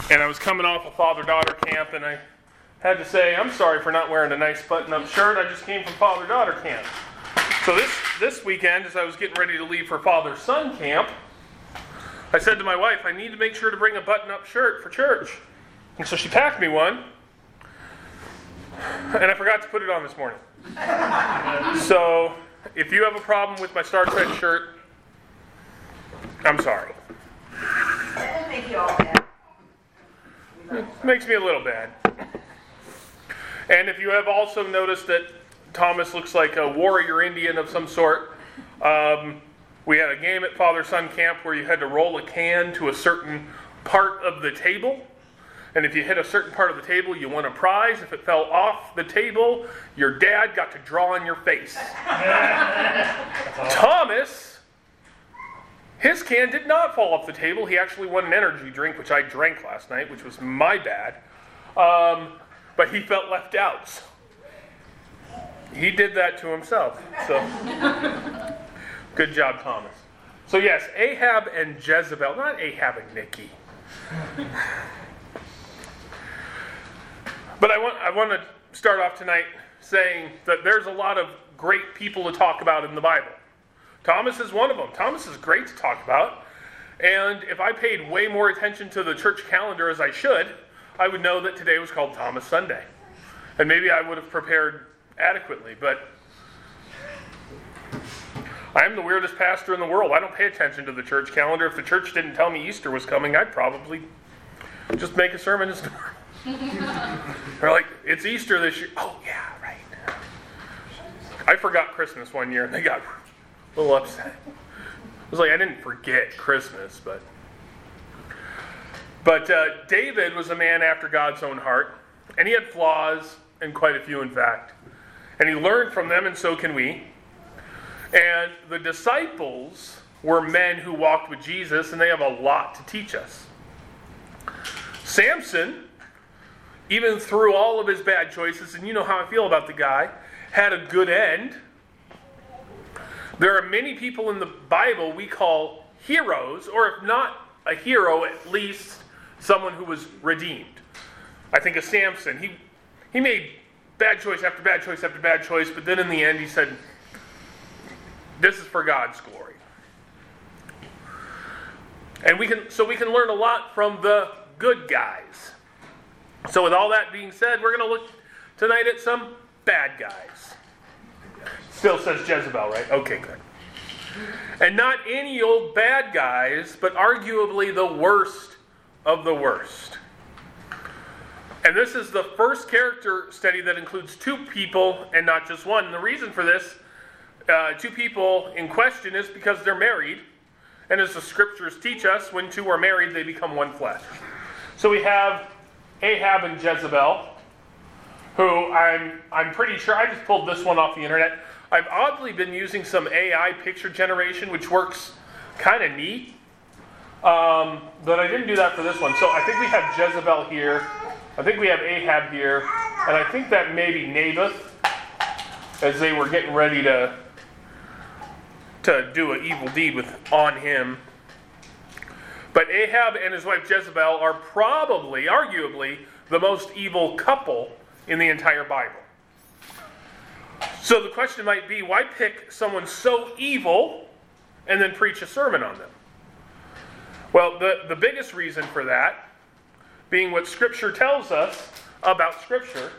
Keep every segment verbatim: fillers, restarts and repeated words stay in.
and I was coming off a father-daughter camp, and I had to say, I'm sorry for not wearing a nice button-up shirt. I just came from father-daughter camp. So this, this weekend, as I was getting ready to leave for father-son camp, I said to my wife, I need to make sure to bring a button-up shirt for church. And so she packed me one, and I forgot to put it on this morning. So if you have a problem with my Star Trek shirt, I'm sorry. That doesn't make you all bad. It makes me a little bad. And if you have also noticed that Thomas looks like a warrior Indian of some sort, um, we had a game at father-son camp where you had to roll a can to a certain part of the table. And if you hit a certain part of the table, you won a prize. If it fell off the table, your dad got to draw on your face. Thomas, his can did not fall off the table. He actually won an energy drink, which I drank last night, which was my bad. Um, but he felt left out. He did that to himself. So, good job, Thomas. So yes, Ahab and Jezebel, not Ahab and Nikki. But I want I want to start off tonight saying that there's a lot of great people to talk about in the Bible. Thomas is one of them. Thomas is great to talk about. And if I paid way more attention to the church calendar as I should, I would know that today was called Thomas Sunday. And maybe I would have prepared adequately. But I am the weirdest pastor in the world. I don't pay attention to the church calendar. If the church didn't tell me Easter was coming, I'd probably just make a sermon as normal. They're like, it's Easter this year. Oh, yeah, right. I forgot Christmas one year, and they got a little upset. It was like, I didn't forget Christmas, but... But uh, David was a man after God's own heart, and he had flaws, and quite a few, in fact. And he learned from them, and so can we. And the disciples were men who walked with Jesus, and they have a lot to teach us. Samson, even through all of his bad choices, and you know how I feel about the guy, had a good end. There are many people in the Bible we call heroes, or if not a hero, at least someone who was redeemed. I think of Samson. He, he made bad choice after bad choice after bad choice, but then in the end he said, this is for God's glory. And we can, so we can learn a lot from the good guys. So with all that being said, we're going to look tonight at some bad guys. Still says Jezebel, right? Okay, good. And not any old bad guys, but arguably the worst of the worst. And this is the first character study that includes two people and not just one. And the reason for this, uh, two people in question, is because they're married. And as the scriptures teach us, when two are married, they become one flesh. So we have Ahab and Jezebel, who I'm I'm pretty sure, I just pulled this one off the internet. I've oddly been using some A I picture generation, which works kind of neat. Um, but I didn't do that for this one. So I think we have Jezebel here. I think we have Ahab here. And I think that maybe Naboth, as they were getting ready to, to do an evil deed with on him. But Ahab and his wife Jezebel are probably, arguably, the most evil couple in the entire Bible. So the question might be, why pick someone so evil and then preach a sermon on them? Well, the, the biggest reason for that, being what Scripture tells us about Scripture,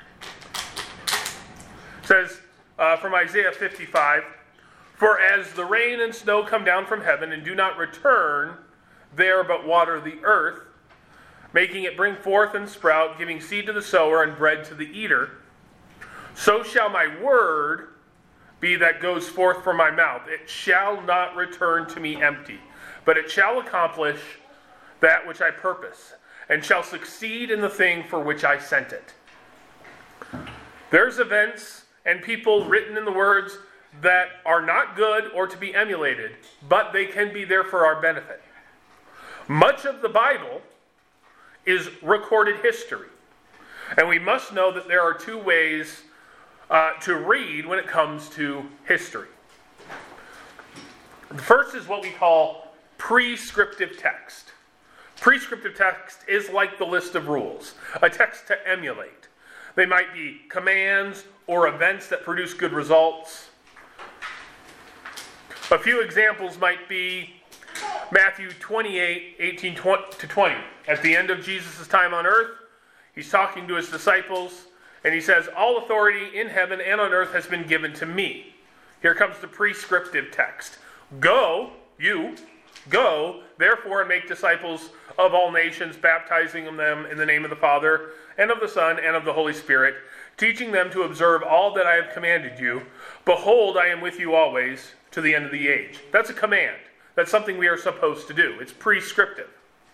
says uh, from Isaiah fifty-five, for as the rain and snow come down from heaven and do not return there but water the earth, making it bring forth and sprout, giving seed to the sower and bread to the eater, so shall my word be that goes forth from my mouth. It shall not return to me empty, but it shall accomplish that which I purpose, and shall succeed in the thing for which I sent it. There's events and people written in the words that are not good or to be emulated, but they can be there for our benefit. Much of the Bible is recorded history. And we must know that there are two ways uh, to read when it comes to history. The first is what we call prescriptive text. Prescriptive text is like the list of rules, a text to emulate. They might be commands or events that produce good results. A few examples might be Matthew twenty-eight, eighteen to twenty. At the end of Jesus' time on earth, he's talking to his disciples, and he says, "All authority in heaven and on earth has been given to me." Here comes the prescriptive text. Go, you, go, therefore, and make disciples of all nations, baptizing them in the name of the Father, and of the Son, and of the Holy Spirit, teaching them to observe all that I have commanded you. Behold, I am with you always, to the end of the age. That's a command. That's something we are supposed to do. It's prescriptive.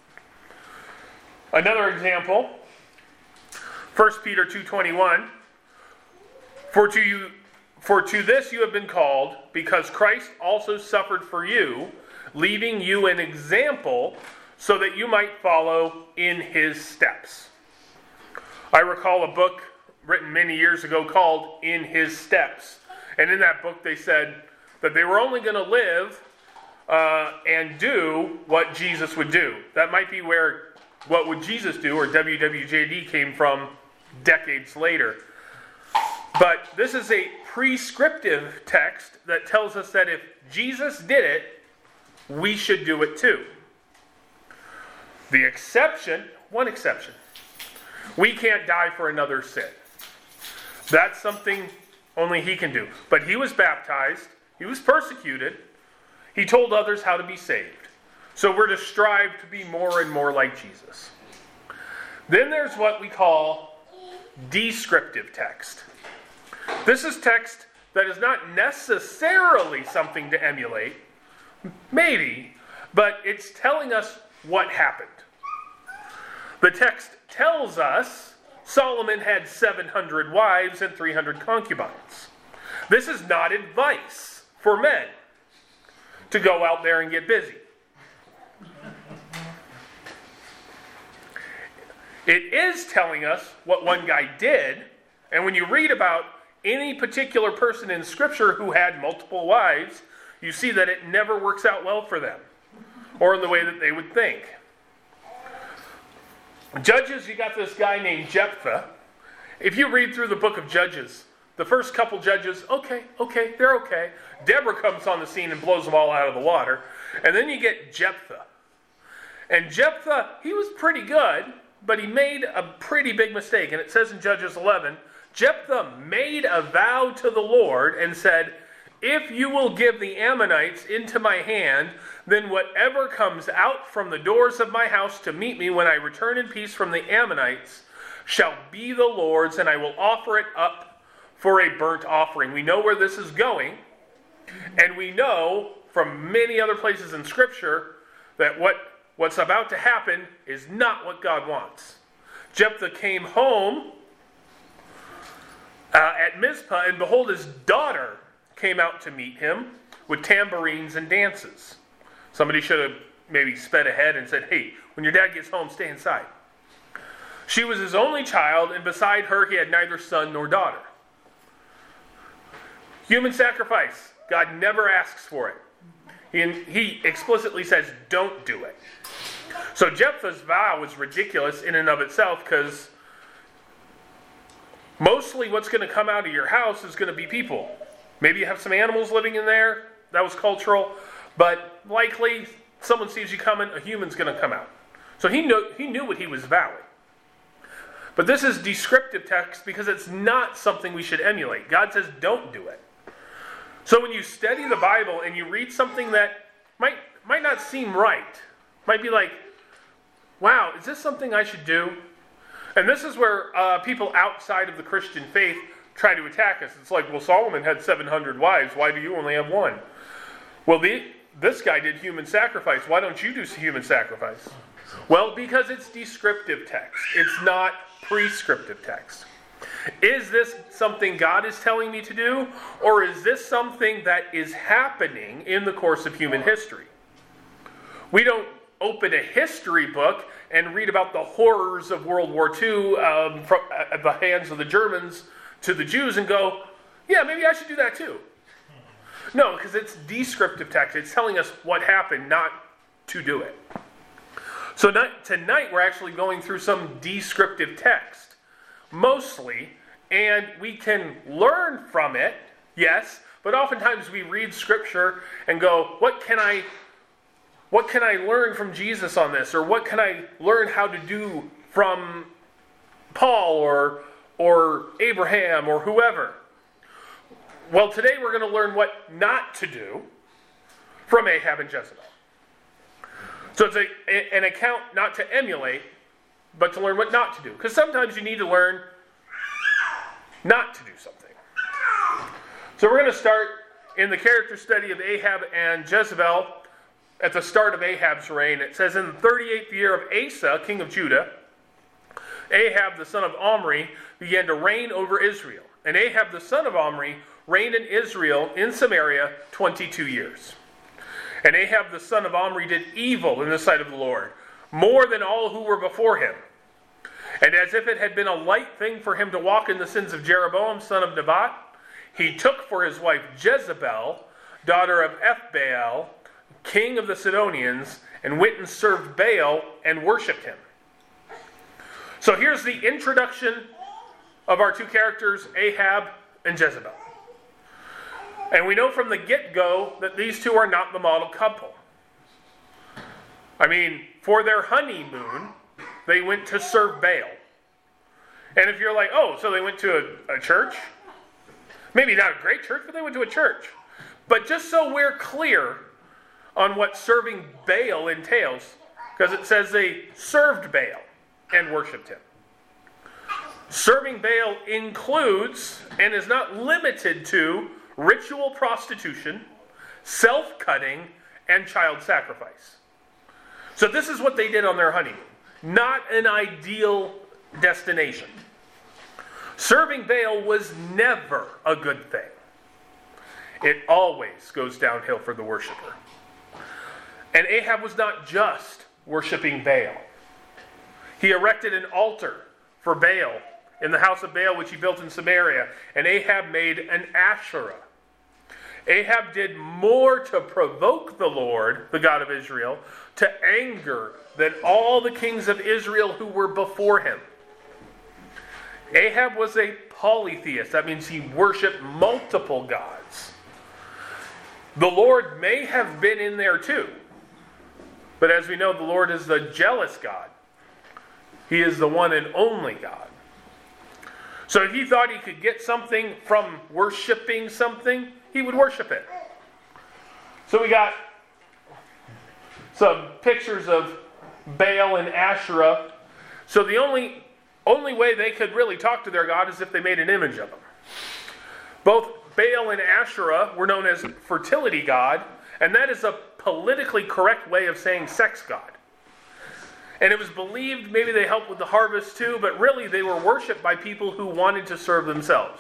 Another example, First Peter two twenty-one. For to you, for to this you have been called, because Christ also suffered for you, leaving you an example, so that you might follow in his steps. I recall a book written many years ago called In His Steps. And in that book they said that they were only going to live uh, and do what Jesus would do. That might be where What Would Jesus Do, or W W J D, came from decades later. But this is a prescriptive text that tells us that if Jesus did it, we should do it too. The exception, one exception, we can't die for another sin. That's something only he can do. But he was baptized, he was persecuted, he told others how to be saved. So we're to strive to be more and more like Jesus. Then there's what we call descriptive text. This is text that is not necessarily something to emulate, maybe, but it's telling us what happened. The text tells us Solomon had seven hundred wives and three hundred concubines. This is not advice for men to go out there and get busy. It is telling us what one guy did, and when you read about any particular person in Scripture who had multiple wives, you see that it never works out well for them, or in the way that they would think. Judges, you got this guy named Jephthah. If you read through the book of Judges, the first couple judges, okay, okay, they're okay. Deborah comes on the scene and blows them all out of the water. And then you get Jephthah. And Jephthah, he was pretty good, but he made a pretty big mistake. And it says in Judges eleven, Jephthah made a vow to the Lord and said, "If you will give the Ammonites into my hand, then whatever comes out from the doors of my house to meet me when I return in peace from the Ammonites shall be the Lord's, and I will offer it up for a burnt offering." We know where this is going, and we know from many other places in Scripture that what, what's about to happen is not what God wants. Jephthah came home uh, at Mizpah, and behold, his daughter came out to meet him with tambourines and dances. Somebody should have maybe sped ahead and said, "Hey, when your dad gets home, stay inside." She was his only child, and beside her he had neither son nor daughter. Human sacrifice. God never asks for it. He, he explicitly says, don't do it. So Jephthah's vow was ridiculous in and of itself, because mostly what's going to come out of your house is going to be people. Maybe you have some animals living in there. That was cultural. But likely, someone sees you coming, a human's going to come out. So he knew, he knew what he was vowing. But this is descriptive text because it's not something we should emulate. God says don't do it. So when you study the Bible and you read something that might, might not seem right, might be like, wow, is this something I should do? And this is where uh, people outside of the Christian faith try to attack us. It's like, well, Solomon had seven hundred wives. Why do you only have one? Well, the, this guy did human sacrifice. Why don't you do human sacrifice? Well, because it's descriptive text. It's not prescriptive text. Is this something God is telling me to do? Or is this something that is happening in the course of human history? We don't open a history book and read about the horrors of World War Two um, from, at the hands of the Germans to the Jews and go, yeah, maybe I should do that too. No, because it's descriptive text. It's telling us what happened, not to do it. So not, tonight we're actually going through some descriptive text, mostly, and we can learn from it, yes, but oftentimes we read Scripture and go, what can I, what can I learn from Jesus on this? Or what can I learn how to do from Paul or, or Abraham or whoever? Well, today we're going to learn what not to do from Ahab and Jezebel. So it's a, an account not to emulate, but to learn what not to do. Because sometimes you need to learn not to do something. So we're going to start in the character study of Ahab and Jezebel at the start of Ahab's reign. It says, in the thirty-eighth year of Asa, king of Judah, Ahab the son of Omri began to reign over Israel. And Ahab the son of Omri reigned in Israel in Samaria twenty-two years. And Ahab the son of Omri did evil in the sight of the Lord, more than all who were before him. And as if it had been a light thing for him to walk in the sins of Jeroboam son of Nebat, he took for his wife Jezebel, daughter of Ethbaal, king of the Sidonians, and went and served Baal and worshipped him. So here's the introduction of our two characters, Ahab and Jezebel. And we know from the get-go that these two are not the model couple. I mean, for their honeymoon, they went to serve Baal. And if you're like, oh, so they went to a, a church? Maybe not a great church, but they went to a church. But just so we're clear on what serving Baal entails, because it says they served Baal and worshipped him. Serving Baal includes, and is not limited to, ritual prostitution, self-cutting, and child sacrifice. So this is what they did on their honeymoon. Not an ideal destination. Serving Baal was never a good thing. It always goes downhill for the worshiper. And Ahab was not just worshiping Baal. He erected an altar for Baal in the house of Baal, which he built in Samaria. And Ahab made an Asherah. Ahab did more to provoke the Lord, the God of Israel, to anger than all the kings of Israel who were before him. Ahab was a polytheist. That means he worshipped multiple gods. The Lord may have been in there too. But as we know, the Lord is the jealous God. He is the one and only God. So if he thought he could get something from worshiping something, he would worship it. So we got some pictures of Baal and Asherah. So the only, only way they could really talk to their God is if they made an image of him. Both Baal and Asherah were known as fertility god, and that is a politically correct way of saying sex god. And it was believed maybe they helped with the harvest too, but really they were worshipped by people who wanted to serve themselves.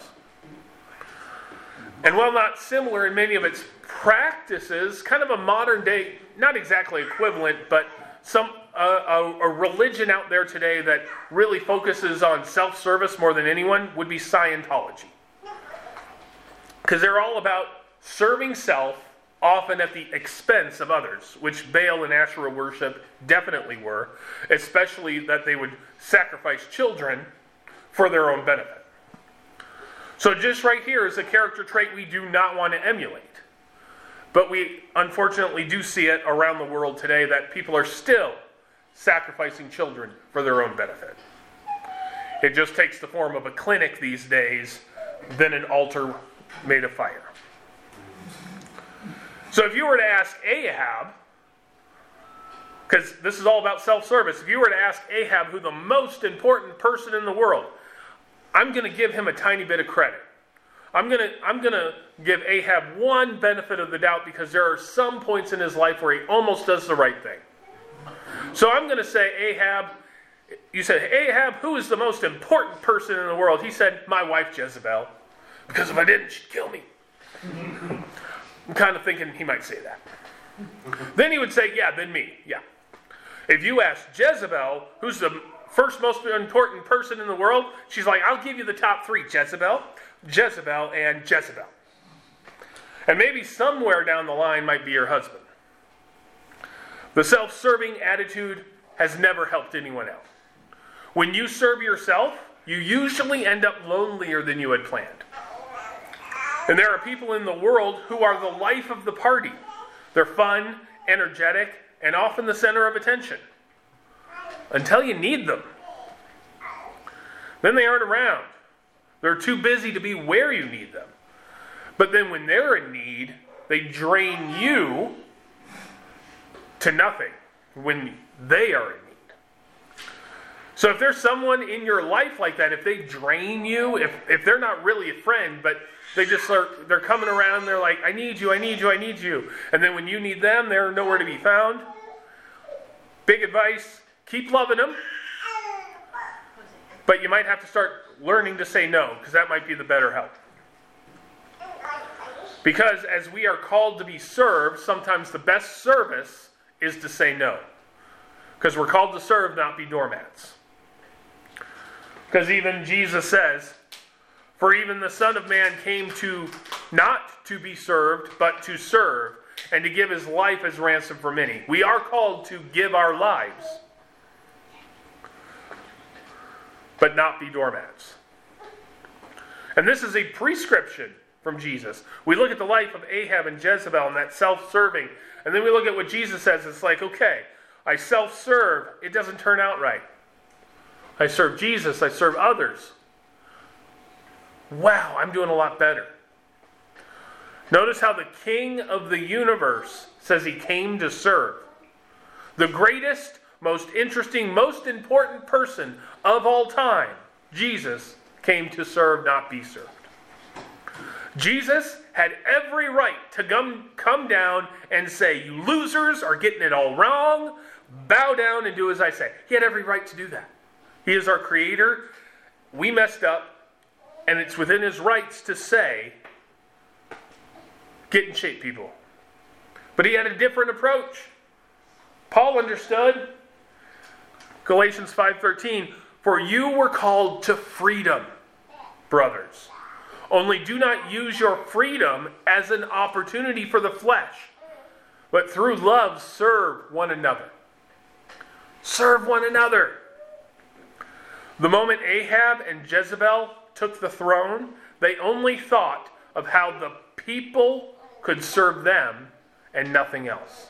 And while not similar in many of its practices, kind of a modern day, not exactly equivalent, but some uh, a, a religion out there today that really focuses on self-service more than anyone would be Scientology. Because they're all about serving self, often at the expense of others, which Baal and Asherah worship definitely were, especially that they would sacrifice children for their own benefit. So just right here is a character trait we do not want to emulate. But we unfortunately do see it around the world today that people are still sacrificing children for their own benefit. It just takes the form of a clinic these days than an altar made of fire. So if you were to ask Ahab, because this is all about self-service, if you were to ask Ahab who the most important person in the world, I'm going to give him a tiny bit of credit. I'm going to I'm going to give Ahab one benefit of the doubt because there are some points in his life where he almost does the right thing. So I'm going to say, Ahab, you said, Ahab, who is the most important person in the world? He said, my wife Jezebel, because if I didn't, she'd kill me. I'm kind of thinking he might say that. Then he would say, yeah, then me, yeah. If you ask Jezebel, who's the first most important person in the world, she's like, I'll give you the top three, Jezebel, Jezebel, and Jezebel. And maybe somewhere down the line might be your husband. The self-serving attitude has never helped anyone out. When you serve yourself, you usually end up lonelier than you had planned. And there are people in the world who are the life of the party. They're fun, energetic, and often the center of attention. Until you need them. Then they aren't around. They're too busy to be where you need them. But then when they're in need, they drain you to nothing when they are in need. So if there's someone in your life like that, if they drain you, if, if they're not really a friend, but they just are, they're coming around, they're like, I need you, I need you, I need you. And then when you need them, they're nowhere to be found. Big advice, keep loving them. But you might have to start learning to say no, because that might be the better help. Because as we are called to be served, sometimes the best service is to say no. Because we're called to serve, not be doormats. Because even Jesus says, for even the Son of Man came to not to be served, but to serve, and to give his life as ransom for many. We are called to give our lives, but not be doormats. And this is a prescription from Jesus. We look at the life of Ahab and Jezebel and that self-serving, and then we look at what Jesus says. It's like, okay, I self-serve. It doesn't turn out right. I serve Jesus. I serve others. Wow, I'm doing a lot better. Notice how the King of the universe says he came to serve. The greatest, most interesting, most important person of all time, Jesus, came to serve, not be served. Jesus had every right to come, come down and say, you losers are getting it all wrong. Bow down and do as I say. He had every right to do that. He is our creator. We messed up. And it's within his rights to say, get in shape, people. But he had a different approach. Paul understood. Galatians five thirteen, for you were called to freedom, brothers. Only do not use your freedom as an opportunity for the flesh, but through love serve one another. Serve one another. The moment Ahab and Jezebel took the throne, they only thought of how the people could serve them and nothing else.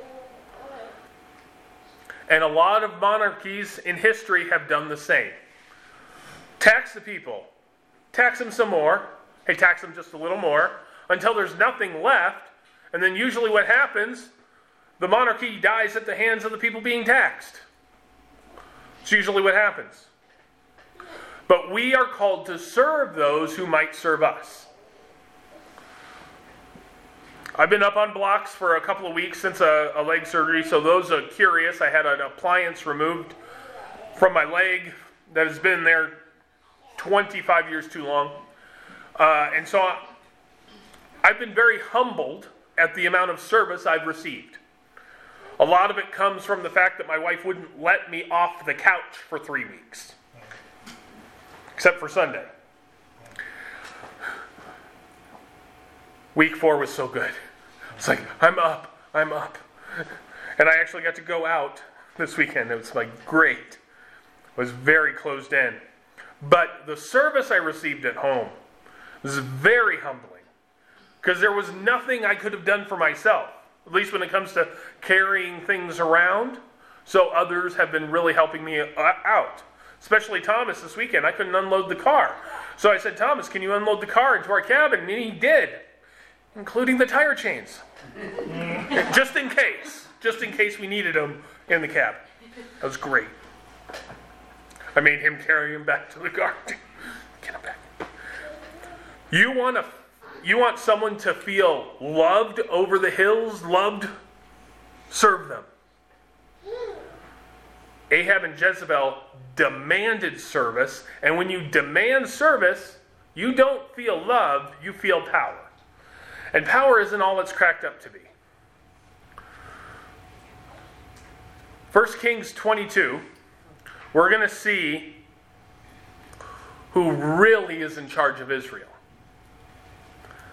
And a lot of monarchies in history have done the same. Tax the people. Tax them some more. Hey, tax them just a little more until there's nothing left. And then usually what happens, the monarchy dies at the hands of the people being taxed. It's usually what happens. But we are called to serve those who might serve us. I've been up on blocks for a couple of weeks since a, a leg surgery, so those are curious. I had an appliance removed from my leg that has been there twenty-five years too long. Uh, and so I, I've been very humbled at the amount of service I've received. A lot of it comes from the fact that my wife wouldn't let me off the couch for three weeks. Except for Sunday. Week four was so good. It's like, I'm up, I'm up. And I actually got to go out this weekend. It was like great. It was very closed in. But the service I received at home was very humbling. Because there was nothing I could have done for myself. At least when it comes to carrying things around. So others have been really helping me out. Especially Thomas this weekend. I couldn't unload the car. So I said, Thomas, can you unload the car into our cabin? And he did. Including the tire chains. Just in case. Just in case we needed them in the cabin. That was great. I made him carry him back to the car. Get him back. You want to, you want someone to feel loved over the hills? Loved? Serve them. Ahab and Jezebel demanded service, and when you demand service, you don't feel loved, you feel power. And power isn't all it's cracked up to be. First Kings twenty-two, we're going to see who really is in charge of Israel.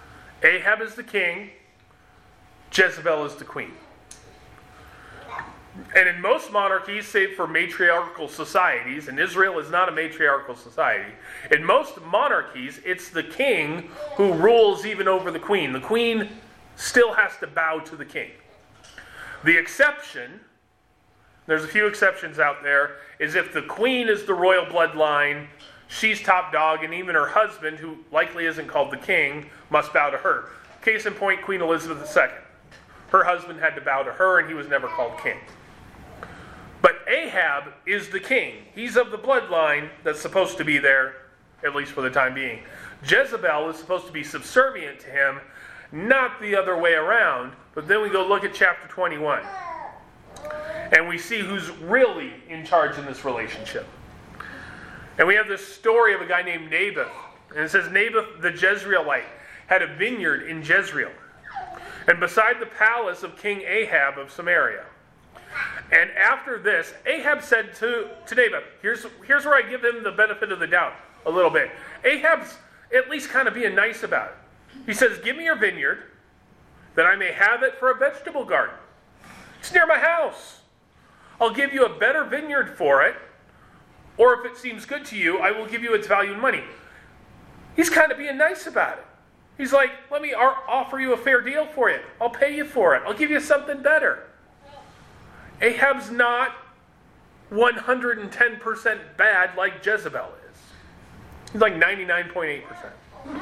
Ahab is the king, Jezebel is the queen. And in most monarchies, save for matriarchal societies, and Israel is not a matriarchal society, in most monarchies, it's the king who rules even over the queen. The queen still has to bow to the king. The exception, there's a few exceptions out there, is if the queen is the royal bloodline, she's top dog, and even her husband, who likely isn't called the king, must bow to her. Case in point, Queen Elizabeth the Second. Her husband had to bow to her, and he was never called king. But Ahab is the king. He's of the bloodline that's supposed to be there, at least for the time being. Jezebel is supposed to be subservient to him, not the other way around. But then we go look at chapter twenty-one. And we see who's really in charge in this relationship. And we have this story of a guy named Naboth. And it says Naboth the Jezreelite had a vineyard in Jezreel, and beside the palace of King Ahab of Samaria. And after this, Ahab said to, to Naboth, here's, here's where I give him the benefit of the doubt a little bit. Ahab's at least kind of being nice about it. He says, give me your vineyard, that I may have it for a vegetable garden. It's near my house. I'll give you a better vineyard for it, or if it seems good to you, I will give you its value in money. He's kind of being nice about it. He's like, let me offer you a fair deal for it. I'll pay you for it. I'll give you something better. Ahab's not one hundred ten percent bad like Jezebel is. He's like ninety-nine point eight percent.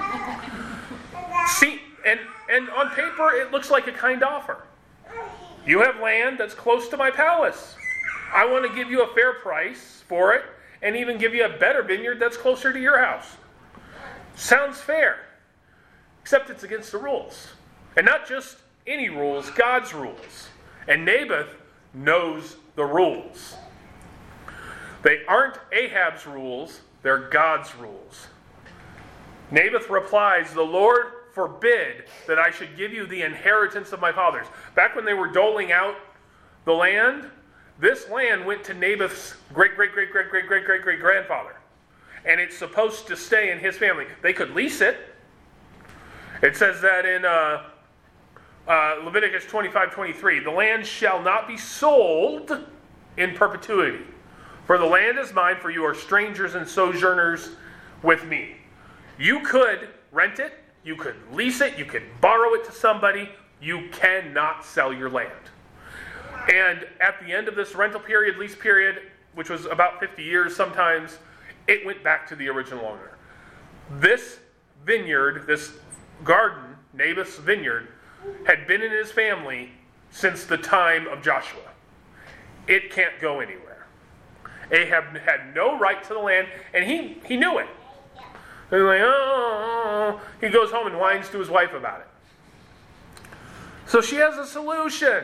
See, and, and on paper, it looks like a kind offer. You have land that's close to my palace. I want to give you a fair price for it, and even give you a better vineyard that's closer to your house. Sounds fair. Except it's against the rules. And not just any rules, God's rules. And Naboth knows the rules. They aren't Ahab's rules, they're God's rules. Naboth replies, the Lord forbid that I should give you the inheritance of my fathers. Back when they were doling out the land, this land went to Naboth's great, great, great, great, great, great, great, great grandfather. And it's supposed to stay in his family. They could lease it. It says that in uh, uh, Leviticus twenty-five twenty-three, the land shall not be sold in perpetuity. For the land is mine, for you are strangers and sojourners with me. You could rent it, you could lease it, you could borrow it to somebody. You cannot sell your land. And at the end of this rental period, lease period, which was about fifty years sometimes, it went back to the original owner. This vineyard, this garden, Naboth's vineyard, had been in his family since the time of Joshua. It can't go anywhere. Ahab had no right to the land, and he, he knew it. And he's like, oh, he goes home and whines to his wife about it. So she has a solution.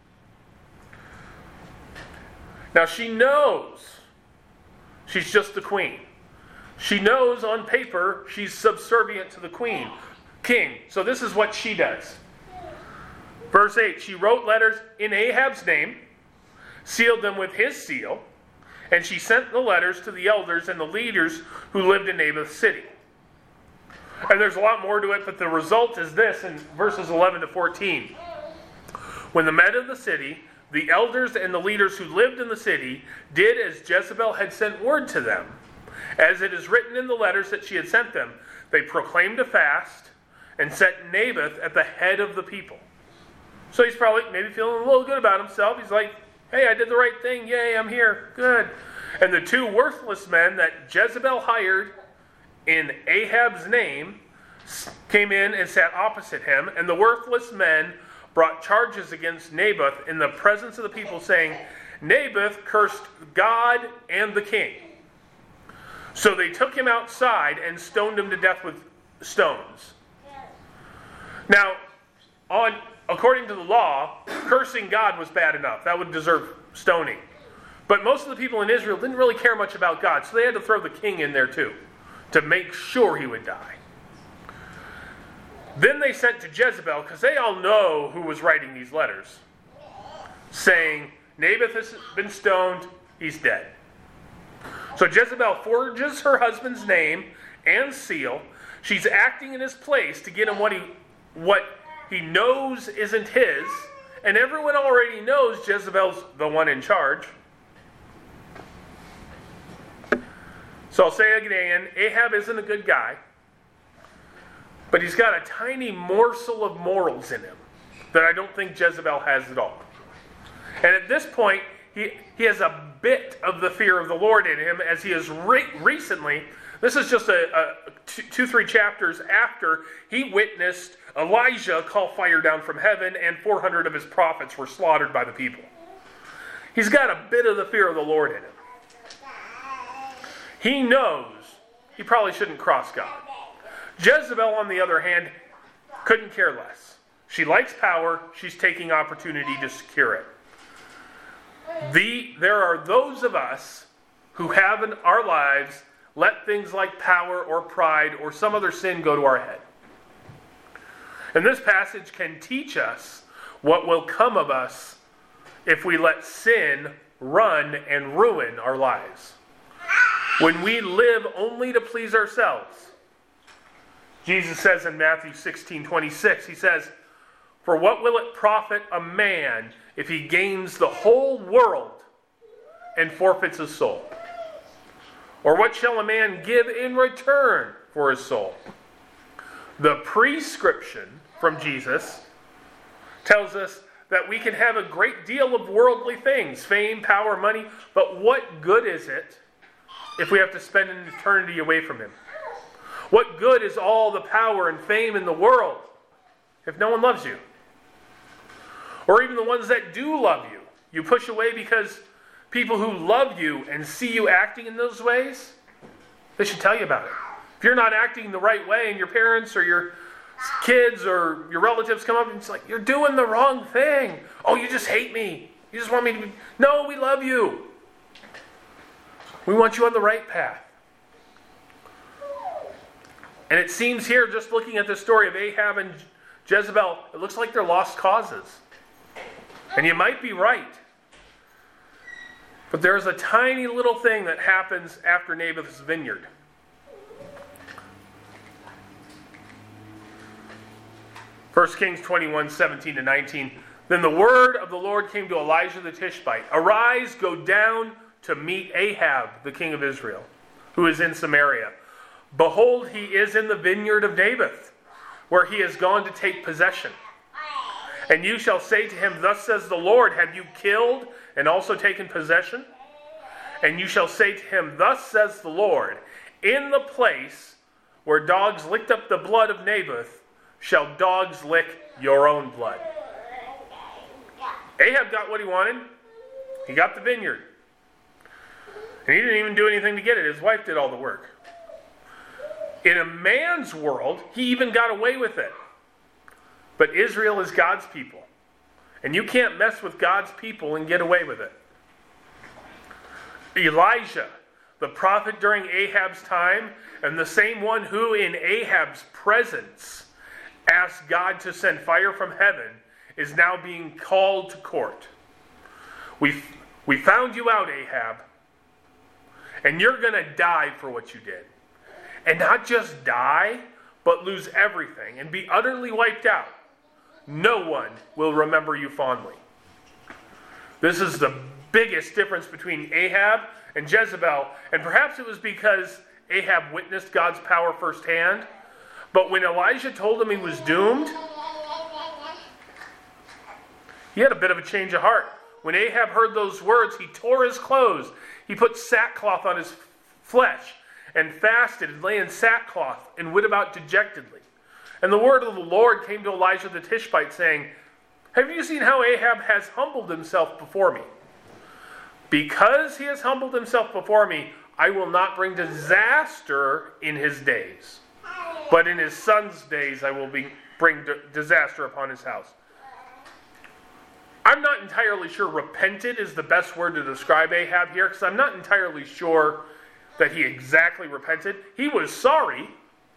Now she knows she's just the queen. She knows on paper she's subservient to the queen, king. So this is what she does. Verse eight, she wrote letters in Ahab's name, sealed them with his seal, and she sent the letters to the elders and the leaders who lived in Naboth's city. And there's a lot more to it, but the result is this in verses eleven to fourteen. When the men of the city, the elders and the leaders who lived in the city, did as Jezebel had sent word to them, as it is written in the letters that she had sent them, they proclaimed a fast and set Naboth at the head of the people. So he's probably maybe feeling a little good about himself. He's like, hey, I did the right thing. Yay, I'm here. Good. And the two worthless men that Jezebel hired in Ahab's name came in and sat opposite him. And the worthless men brought charges against Naboth in the presence of the people, saying, Naboth cursed God and the king. So they took him outside and stoned him to death with stones. Now, on according to the law, cursing God was bad enough. That would deserve stoning. But most of the people in Israel didn't really care much about God, so they had to throw the king in there too, to make sure he would die. Then they sent to Jezebel, because they all know who was writing these letters, saying, Naboth has been stoned, he's dead. So Jezebel forges her husband's name and seal. She's acting in his place to get him what he what he knows isn't his, And everyone already knows Jezebel's the one in charge. So I'll say again, Ahab isn't a good guy. But he's got a tiny morsel of morals in him that I don't think Jezebel has at all. And at this point, he, he has a bit of the fear of the Lord in him, as he has re- recently, this is just a, a two, two, three chapters after he witnessed Elijah call fire down from heaven and four hundred of his prophets were slaughtered by the people. He's got a bit of the fear of the Lord in him. He knows he probably shouldn't cross God. Jezebel, on the other hand, couldn't care less. She likes power. She's taking opportunity to secure it. The, there are those of us who have in our lives let things like power or pride or some other sin go to our head. And this passage can teach us what will come of us if we let sin run and ruin our lives. When we live only to please ourselves. Jesus says in Matthew sixteen twenty-six, he says, "For what will it profit a man if he gains the whole world and forfeits his soul? Or what shall a man give in return for his soul?" The prescription from Jesus tells us that we can have a great deal of worldly things, fame, power, money, but what good is it if we have to spend an eternity away from him? What good is all the power and fame in the world if no one loves you? Or even the ones that do love you, you push away because people who love you and see you acting in those ways, they should tell you about it. If you're not acting the right way and your parents or your kids or your relatives come up and it's like, "You're doing the wrong thing. Oh, you just hate me. You just want me to be..." No, we love you. We want you on the right path. And it seems here, just looking at the story of Ahab and Jezebel, it looks like they're lost causes. And you might be right. But there's a tiny little thing that happens after Naboth's vineyard. First Kings twenty-one, seventeen to nineteen. "Then the word of the Lord came to Elijah the Tishbite. Arise, go down to meet Ahab, the king of Israel, who is in Samaria. Behold, he is in the vineyard of Naboth, where he has gone to take possession. And you shall say to him, Thus says the Lord, have you killed and also taken possession? And you shall say to him, Thus says the Lord, in the place where dogs licked up the blood of Naboth, shall dogs lick your own blood." Ahab got what he wanted. He got the vineyard. And he didn't even do anything to get it. His wife did all the work. In a man's world, he even got away with it. But Israel is God's people. And you can't mess with God's people and get away with it. Elijah, the prophet during Ahab's time, and the same one who in Ahab's presence asked God to send fire from heaven, is now being called to court. We, we found you out, Ahab, and you're going to die for what you did. And not just die, but lose everything and be utterly wiped out. No one will remember you fondly. This is the biggest difference between Ahab and Jezebel, and perhaps it was because Ahab witnessed God's power firsthand. But when Elijah told him he was doomed, he had a bit of a change of heart. When Ahab heard those words, he tore his clothes. He put sackcloth on his flesh and fasted and lay in sackcloth and went about dejectedly. And the word of the Lord came to Elijah the Tishbite, saying, Have you seen how Ahab has humbled himself before me? Because he has humbled himself before me, I will not bring disaster in his days. But in his son's days I will be, bring d- disaster upon his house. I'm not entirely sure repented is the best word to describe Ahab here, because I'm not entirely sure that he exactly repented. He was sorry.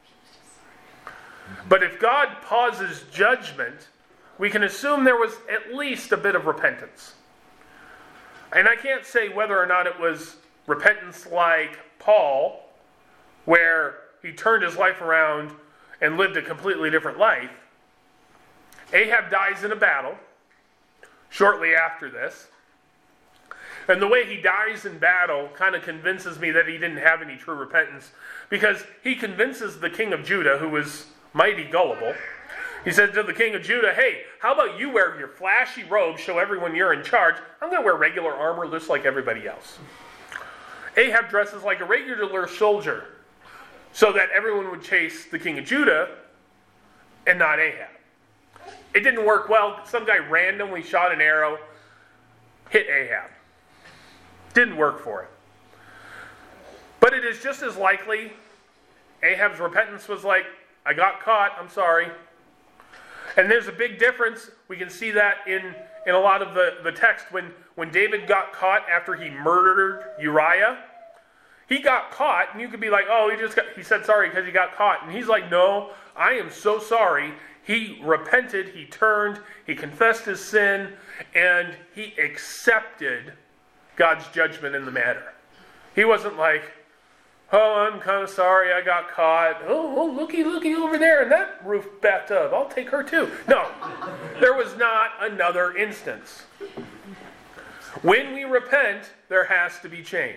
But if God pauses judgment, we can assume there was at least a bit of repentance. And I can't say whether or not it was repentance like Paul, where he turned his life around and lived a completely different life. Ahab dies in a battle. shortly after this. And the way he dies in battle kind of convinces me that he didn't have any true repentance, because he convinces the king of Judah, who was mighty gullible. He said to the king of Judah, hey, how about you wear your flashy robe, show everyone you're in charge. I'm going to wear regular armor just like everybody else. Ahab dresses like a regular soldier so that everyone would chase the king of Judah and not Ahab. It didn't work well. Some guy randomly shot an arrow, hit Ahab. Didn't work for him. But it is just as likely Ahab's repentance was like, I got caught, I'm sorry. And there's a big difference. We can see that in, in a lot of the, the text. When, when David got caught after he murdered Uriah, he got caught, and you could be like, oh, he just got, he said sorry because he got caught. And he's like, no, I am so sorry. He repented, he turned, he confessed his sin, and he accepted God's judgment in the matter. He wasn't like, oh, I'm kind of sorry I got caught. Oh, oh, looky, looky over there in that roof bathtub. I'll take her too. No, there was not another instance. When we repent, there has to be change.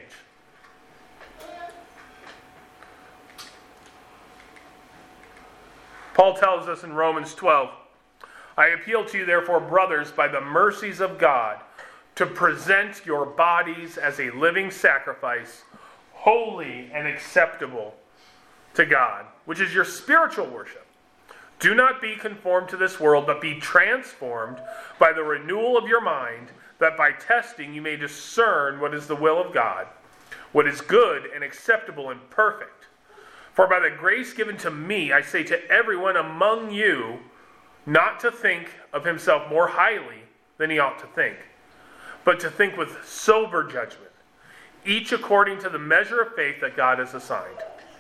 Paul tells us in Romans twelve, I appeal to you, therefore, brothers, by the mercies of God, to present your bodies as a living sacrifice, holy and acceptable to God, which is your spiritual worship. Do not be conformed to this world, but be transformed by the renewal of your mind, that by testing you may discern what is the will of God, what is good and acceptable and perfect. For by the grace given to me, I say to everyone among you, not to think of himself more highly than he ought to think, but to think with sober judgment, each according to the measure of faith that God has assigned.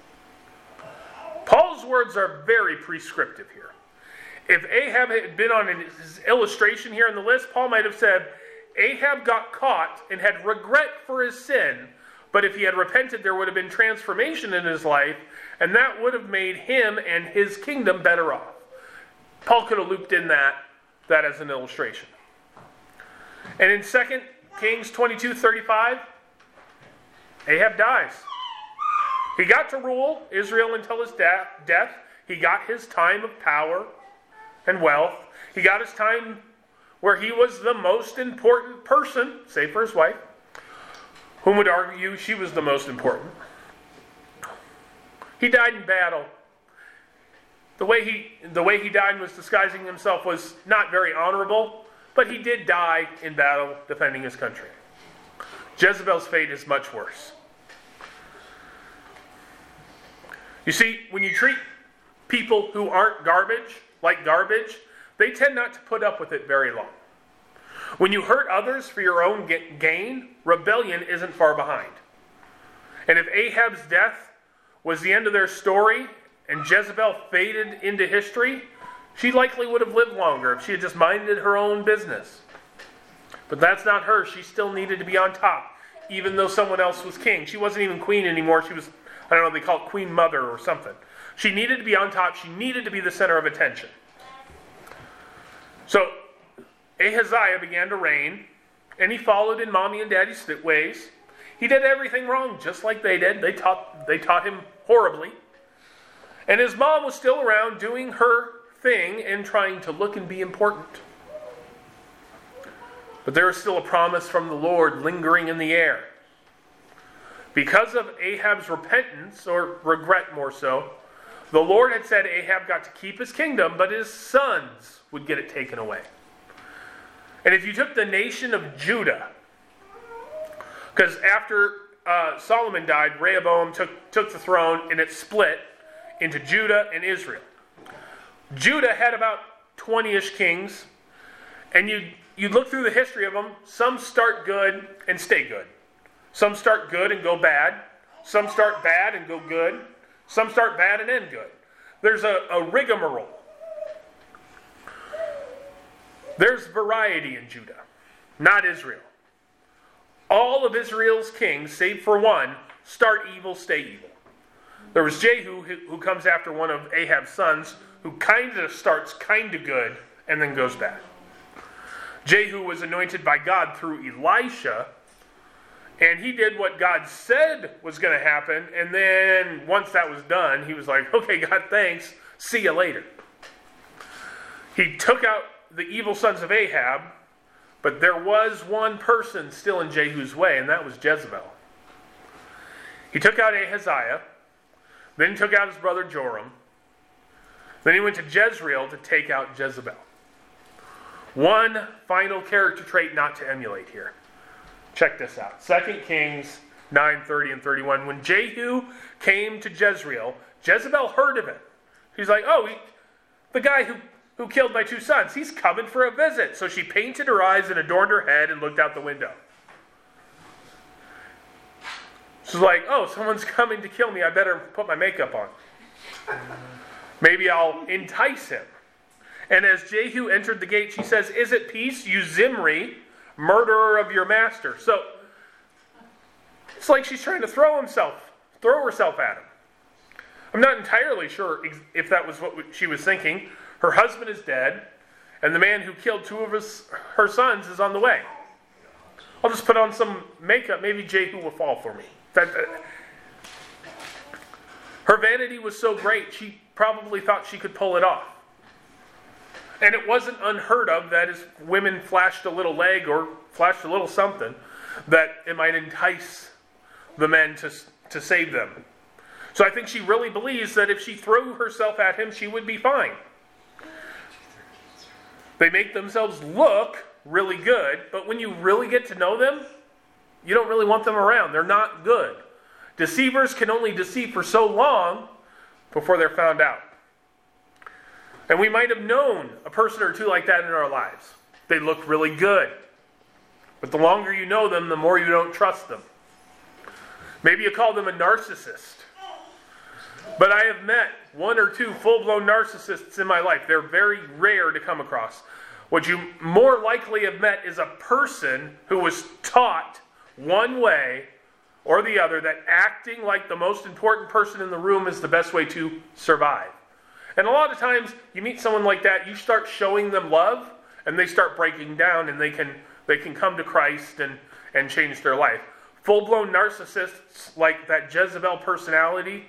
Paul's words are very prescriptive here. If Ahab had been on his illustration here in the list, Paul might have said, Ahab got caught and had regret for his sin, but if he had repented, there would have been transformation in his life, and that would have made him and his kingdom better off. Paul could have looped in that, that as an illustration. And in Second Kings twenty-two thirty-five, Ahab dies. He got to rule Israel until his da- death. He got his time of power and wealth. He got his time where he was the most important person, save for his wife, whom would argue she was the most important. He died in battle. The way he, the way he died and was disguising himself was not very honorable, but he did die in battle defending his country. Jezebel's fate is much worse. You see, when you treat people who aren't garbage like garbage, they tend not to put up with it very long. When you hurt others for your own gain, rebellion isn't far behind. And if Ahab's death was the end of their story and Jezebel faded into history, she likely would have lived longer if she had just minded her own business. But that's not her. She still needed to be on top, even though someone else was king. She wasn't even queen anymore. She was, I don't know, they call it Queen Mother or something. She needed to be on top. She needed to be the center of attention. So Ahaziah began to reign, and he followed in mommy and daddy's ways. He did everything wrong, just like they did. They taught, they taught him horribly. And his mom was still around doing her thing and trying to look and be important. But there was still a promise from the Lord lingering in the air. Because of Ahab's repentance, or regret more so, the Lord had said Ahab got to keep his kingdom, but his sons would get it taken away. And if you took the nation of Judah, because after uh, Solomon died, Rehoboam took, took the throne, and it split into Judah and Israel. Judah had about twenty-ish kings, and you you look through the history of them, some start good and stay good. Some start good and go bad. Some start bad and go good. Some start bad and end good. There's a, a rigmarole. There's variety in Judah, not Israel. All of Israel's kings, save for one, start evil, stay evil. There was Jehu, who comes after one of Ahab's sons, who kind of starts kind of good and then goes bad. Jehu was anointed by God through Elisha, and he did what God said was going to happen, and then once that was done, he was like, okay, God, thanks, see you later. He took out the evil sons of Ahab, but there was one person still in Jehu's way, and that was Jezebel. He took out Ahaziah, then he took out his brother Joram, then he went to Jezreel to take out Jezebel. One final character trait not to emulate here. Check this out. Second Kings nine thirty and thirty-one. When Jehu came to Jezreel, Jezebel heard of it. She's like, oh, he, the guy who, who killed my two sons, he's coming for a visit. So she painted her eyes and adorned her head and looked out the window. She's like, oh, someone's coming to kill me. I better put my makeup on. Maybe I'll entice him. And as Jehu entered the gate, she says, is it peace, you Zimri, murderer of your master? So it's like she's trying to throw himself, throw herself at him. I'm not entirely sure if that was what she was thinking. Her husband is dead, and the man who killed two of his, her sons is on the way. I'll just put on some makeup. Maybe Jehu will fall for me. That, uh, her vanity was so great, she probably thought she could pull it off. And it wasn't unheard of that as women flashed a little leg or flashed a little something, that it might entice the men to, to save them. So I think she really believes that if she threw herself at him, she would be fine. They make themselves look really good, but when you really get to know them, you don't really want them around. They're not good. Deceivers can only deceive for so long before they're found out. And we might have known a person or two like that in our lives. They look really good. But the longer you know them, the more you don't trust them. Maybe you call them a narcissist. But I have met one or two full-blown narcissists in my life. They're very rare to come across. What you more likely have met is a person who was taught one way or the other that acting like the most important person in the room is the best way to survive. And a lot of times you meet someone like that, you start showing them love, and they start breaking down, and they can they can come to Christ and, and change their life. Full-blown narcissists like that Jezebel personality,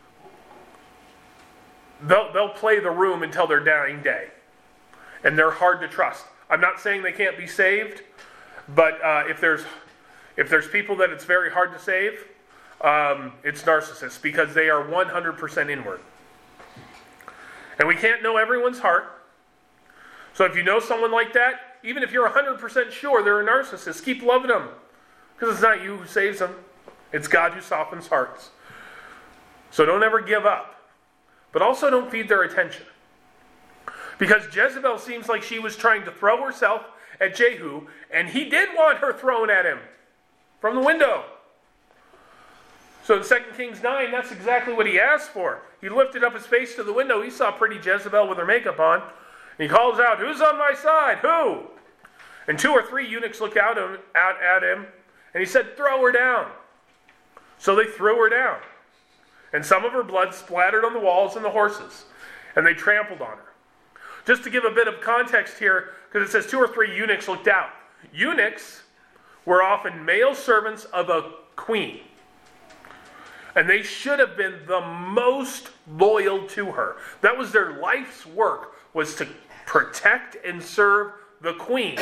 they'll, they'll play the room until their dying day. And they're hard to trust. I'm not saying they can't be saved, but uh, if there's if there's people that it's very hard to save, um, it's narcissists, because they are one hundred percent inward. And we can't know everyone's heart. So if you know someone like that, even if you're one hundred percent sure they're a narcissist, keep loving them. Because it's not you who saves them. It's God who softens hearts. So don't ever give up. But also don't feed their attention. Because Jezebel seems like she was trying to throw herself at Jehu, and he did want her thrown at him from the window. So in Second Kings nine, that's exactly what he asked for. He lifted up his face to the window. He saw pretty Jezebel with her makeup on. And he calls out, who's on my side? Who? And two or three eunuchs looked out, him, out at him, and he said, throw her down. So they threw her down. And some of her blood splattered on the walls and the horses, and they trampled on her. Just to give a bit of context here, because it says two or three eunuchs looked out. Eunuchs were often male servants of a queen. And they should have been the most loyal to her. That was their life's work, was to protect and serve the queen.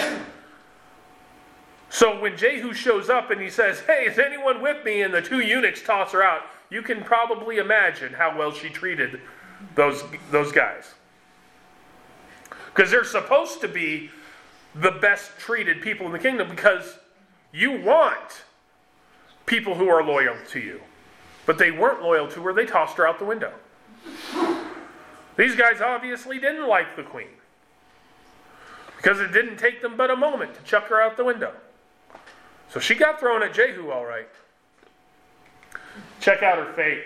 So when Jehu shows up and he says, hey, is anyone with me? And the two eunuchs toss her out, you can probably imagine how well she treated those, those guys. Because they're supposed to be the best treated people in the kingdom, because you want people who are loyal to you. But they weren't loyal to her. They tossed her out the window. These guys obviously didn't like the queen, because it didn't take them but a moment to chuck her out the window. So she got thrown at Jehu all right. Check out her fate.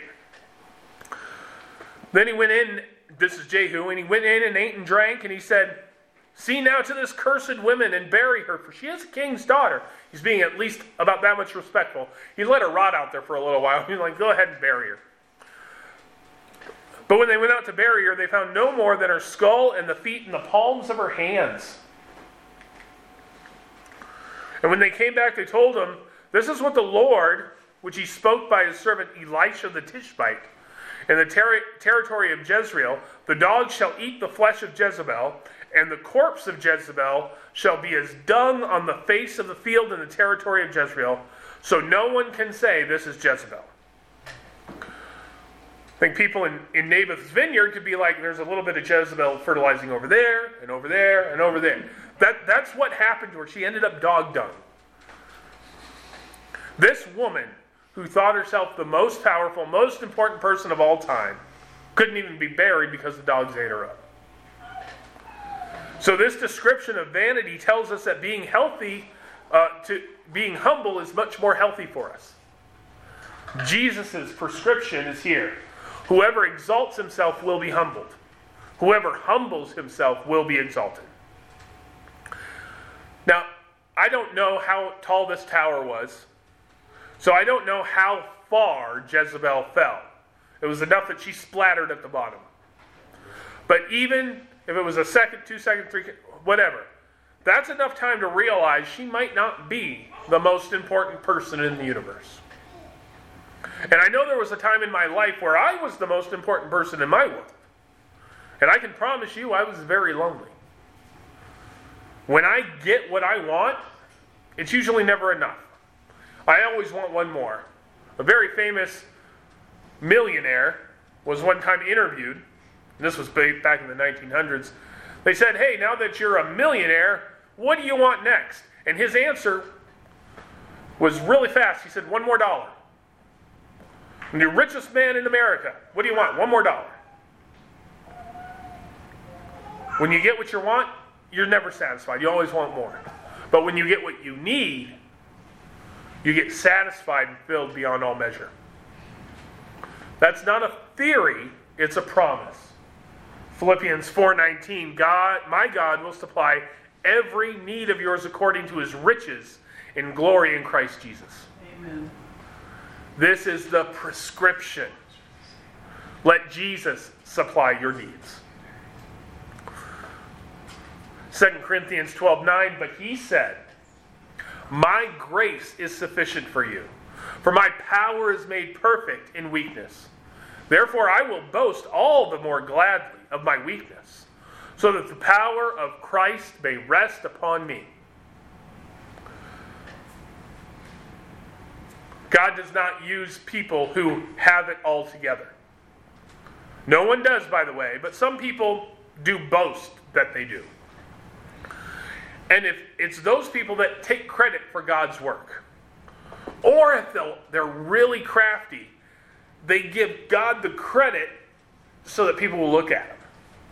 Then he went in, this is Jehu, and he went in and ate and drank, and he said, see now to this cursed woman and bury her, for she is a king's daughter. He's being at least about that much respectful. He let her rot out there for a little while. He's like, go ahead and bury her. But when they went out to bury her, they found no more than her skull and the feet and the palms of her hands. And when they came back, they told him, "This is what the Lord, which he spoke by his servant Elisha the Tishbite, in the ter- territory of Jezreel, the dogs shall eat the flesh of Jezebel, and the corpse of Jezebel shall be as dung on the face of the field in the territory of Jezreel, so no one can say this is Jezebel." I think people in, in Naboth's vineyard could be like, there's a little bit of Jezebel fertilizing over there, and over there, and over there. That, that's what happened to her. She ended up dog dung. This woman, who thought herself the most powerful, most important person of all time, couldn't even be buried because the dogs ate her up. So this description of vanity tells us that being healthy, uh, to being humble is much more healthy for us. Jesus' prescription is here. Whoever exalts himself will be humbled. Whoever humbles himself will be exalted. Now, I don't know how tall this tower was, so I don't know how far Jezebel fell. It was enough that she splattered at the bottom. But even if it was a second, two seconds, three, whatever, that's enough time to realize she might not be the most important person in the universe. And I know there was a time in my life where I was the most important person in my world. And I can promise you I was very lonely. When I get what I want, it's usually never enough. I always want one more. A very famous millionaire was one time interviewed. This was back in the nineteen hundreds. They said, "Hey, now that you're a millionaire, what do you want next?" And his answer was really fast. He said, "One more dollar." "And you're the richest man in America. What do you want?" "One more dollar." When you get what you want, you're never satisfied. You always want more. But when you get what you need, you get satisfied and filled beyond all measure. That's not a theory, it's a promise. Philippians four nineteen, God, my God will supply every need of yours according to his riches in glory in Christ Jesus. Amen. This is the prescription. Let Jesus supply your needs. Second Corinthians twelve nine, but he said, "My grace is sufficient for you, for my power is made perfect in weakness. Therefore I will boast all the more gladly of my weakness, so that the power of Christ may rest upon me." God does not use people who have it all together. No one does, by the way, but some people do boast that they do. And if it's those people that take credit for God's work, or if they're really crafty, they give God the credit so that people will look at him.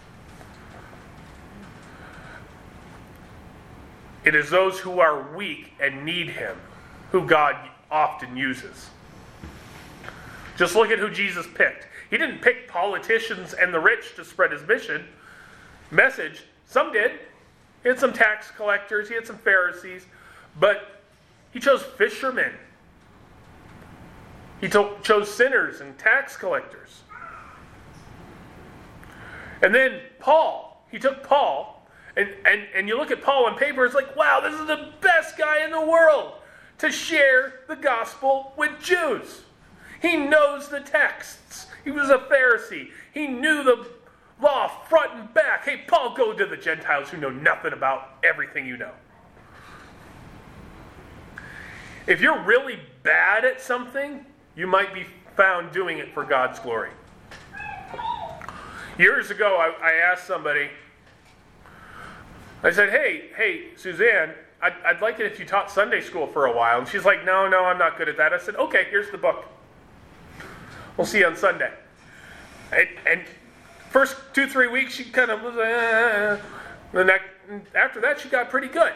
It is those who are weak and need him who God often uses. Just look at who Jesus picked. He didn't pick politicians and the rich to spread his mission, message. Some did. He had some tax collectors, he had some Pharisees, but he chose fishermen. He to- chose sinners and tax collectors. And then Paul, he took Paul, and, and, and you look at Paul on paper, it's like, wow, this is the best guy in the world to share the gospel with Jews. He knows the texts. He was a Pharisee. He knew the law front and back. Hey, Paul, go to the Gentiles who know nothing about everything you know. If you're really bad at something, you might be found doing it for God's glory. Years ago, I, I asked somebody, I said, hey, hey, Suzanne, I'd, I'd like it if you taught Sunday school for a while. And she's like, no, no, I'm not good at that. I said, okay, here's the book. We'll see you on Sunday. And, and first two, three weeks, she kind of was, uh, the next, after that, she got pretty good.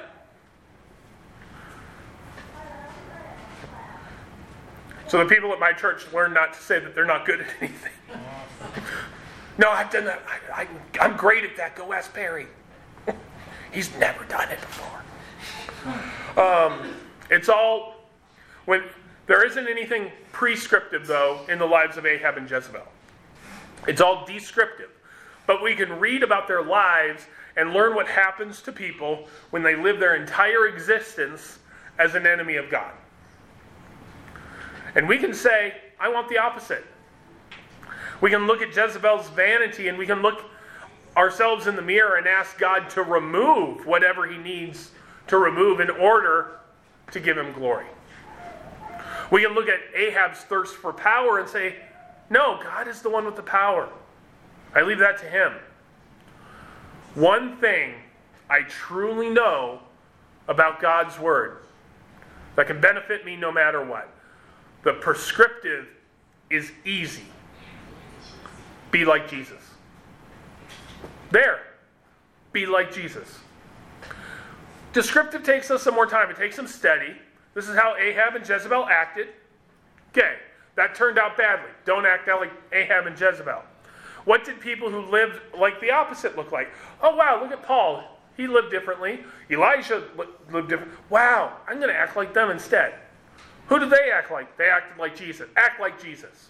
So the people at my church learn not to say that they're not good at anything. No, I've done that. I, I, I'm great at that. Go ask Perry. He's never done it before. Um, it's all, when there isn't anything prescriptive, though, in the lives of Ahab and Jezebel. It's all descriptive. But we can read about their lives and learn what happens to people when they live their entire existence as an enemy of God. And we can say, I want the opposite. We can look at Jezebel's vanity and we can look ourselves in the mirror and ask God to remove whatever he needs to remove in order to give him glory. We can look at Ahab's thirst for power and say, no, God is the one with the power. I leave that to him. One thing I truly know about God's word that can benefit me no matter what. The prescriptive is easy. Be like Jesus. There. Be like Jesus. Descriptive takes us some more time. It takes some study. This is how Ahab and Jezebel acted. Okay, that turned out badly. Don't act out like Ahab and Jezebel. What did people who lived like the opposite look like? Oh, wow, look at Paul. He lived differently. Elijah lived different. Wow, I'm going to act like them instead. Who did they act like? They acted like Jesus. Act like Jesus.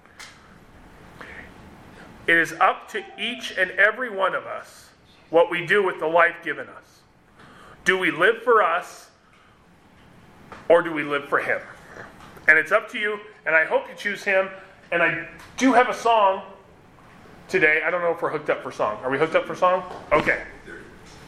It is up to each and every one of us what we do with the life given us. Do we live for us or do we live for him? And it's up to you, and I hope you choose him. And I do have a song today. I don't know if we're hooked up for song. Are we hooked up for song? Okay.